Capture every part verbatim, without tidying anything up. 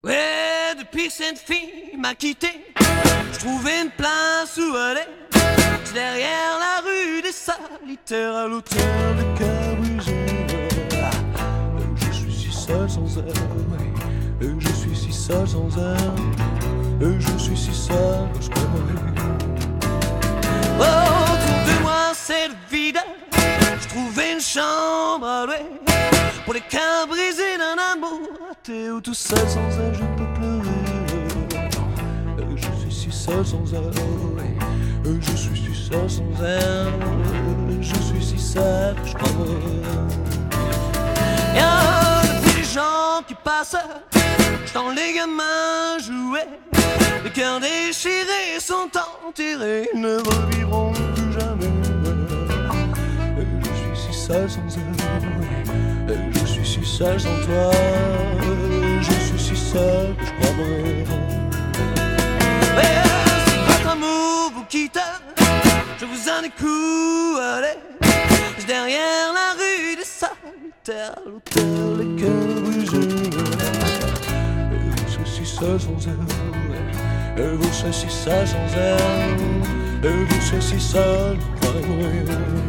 Ouais, depuis cette fille m'a quitté, je trouvais une place où aller. C'est derrière la rue des Solitaires, à l'hôtel de Cabrigère. Je suis si seul sans elle, je suis si seul sans elle, je suis si seul, je crois mourir. Oh, autour de moi c'est le vide, je trouvais une chambre à louer pour les cœurs brisés d'un amour raté, où tout seul sans elle je peux pleurer. Je suis si seul sans elle, je suis si seul sans elle, je suis si seul, je crois mourir. Y'a depuis les gens qui passent, j'tends les gamins jouer, les cœurs déchirés sont enterrés, ils ne revivront plus jamais. Je suis si seul sans elle, je suis si seul sans toi, je suis si seul que je crois mourir. Mais si votre amour vous quitte, je vous en ai coup, allez, c'est derrière la rue des Solitaires, à l'hôtel des cœurs brûlés. Je suis si seul sans elle, je suis si seul sans elle, je suis si seul que je crois mourir.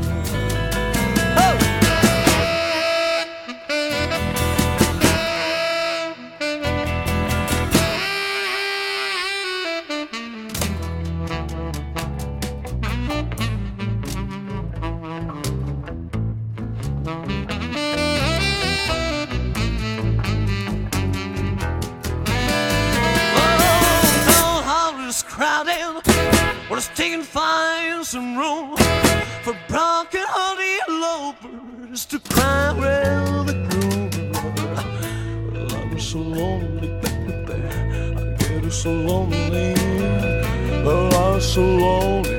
Well, it's taking fire some room for broken-hearted elopers to cry where the groom. Well, I'm so lonely, baby, I get so lonely. Well, I'm so lonely,